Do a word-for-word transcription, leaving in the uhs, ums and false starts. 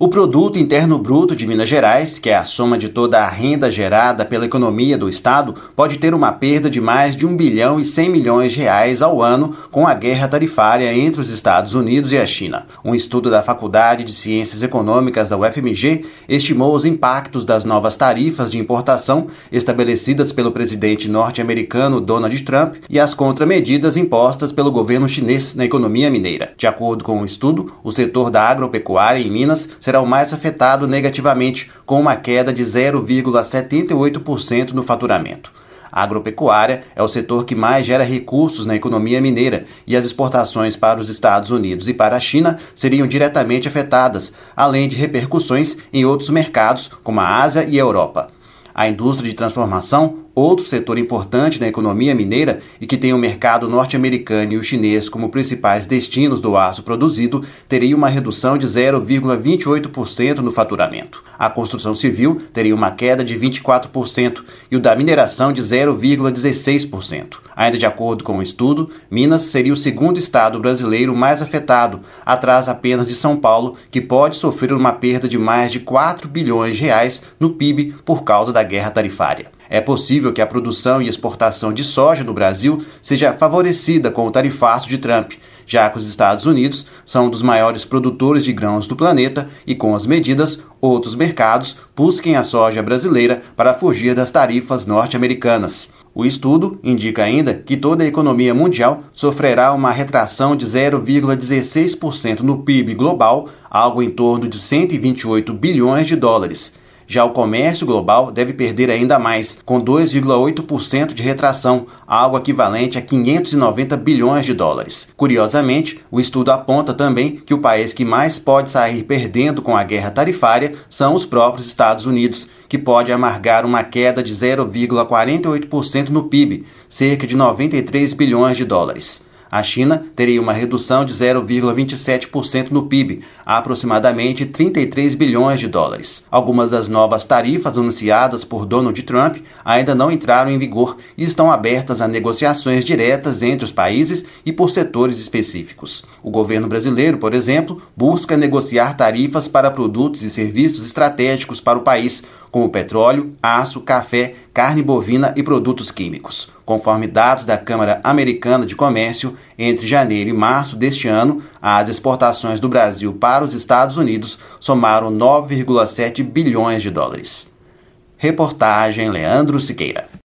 O Produto Interno Bruto de Minas Gerais, que é a soma de toda a renda gerada pela economia do estado, pode ter uma perda de mais de um bilhão e cem milhões de reais ao ano com a guerra tarifária entre os Estados Unidos e a China. Um estudo da Faculdade de Ciências Econômicas da U F M G estimou os impactos das novas tarifas de importação estabelecidas pelo presidente norte-americano Donald Trump e as contramedidas impostas pelo governo chinês na economia mineira. De acordo com o estudo, o setor da agropecuária em Minas será o mais afetado negativamente, com uma queda de zero vírgula setenta e oito por cento no faturamento. A agropecuária é o setor que mais gera recursos na economia mineira e as exportações para os Estados Unidos e para a China seriam diretamente afetadas, além de repercussões em outros mercados, como a Ásia e a Europa. A indústria de transformação, outro setor importante na economia mineira e que tem o mercado norte-americano e o chinês como principais destinos do aço produzido, teria uma redução de zero vírgula vinte e oito por cento no faturamento. A construção civil teria uma queda de vinte e quatro por cento e o da mineração de zero vírgula dezesseis por cento. Ainda de acordo com o estudo, Minas seria o segundo estado brasileiro mais afetado, atrás apenas de São Paulo, que pode sofrer uma perda de mais de quatro bilhões de reais no P I B por causa da guerra tarifária. É possível que a produção e exportação de soja no Brasil seja favorecida com o tarifaço de Trump, já que os Estados Unidos são um dos maiores produtores de grãos do planeta e, com as medidas, outros mercados busquem a soja brasileira para fugir das tarifas norte-americanas. O estudo indica ainda que toda a economia mundial sofrerá uma retração de zero vírgula dezesseis por cento no P I B global, algo em torno de cento e vinte e oito bilhões de dólares. Já o comércio global deve perder ainda mais, com dois vírgula oito por cento de retração, algo equivalente a quinhentos e noventa bilhões de dólares. Curiosamente, o estudo aponta também que o país que mais pode sair perdendo com a guerra tarifária são os próprios Estados Unidos, que pode amargar uma queda de zero vírgula quarenta e oito por cento no P I B, cerca de noventa e três bilhões de dólares. A China teria uma redução de zero vírgula vinte e sete por cento no P I B, a aproximadamente trinta e três bilhões de dólares. Algumas das novas tarifas anunciadas por Donald Trump ainda não entraram em vigor e estão abertas a negociações diretas entre os países e por setores específicos. O governo brasileiro, por exemplo, busca negociar tarifas para produtos e serviços estratégicos para o país, como petróleo, aço, café, carne bovina e produtos químicos. Conforme dados da Câmara Americana de Comércio, entre janeiro e março deste ano, as exportações do Brasil para os Estados Unidos somaram nove vírgula sete bilhões de dólares. Reportagem Leandro Siqueira.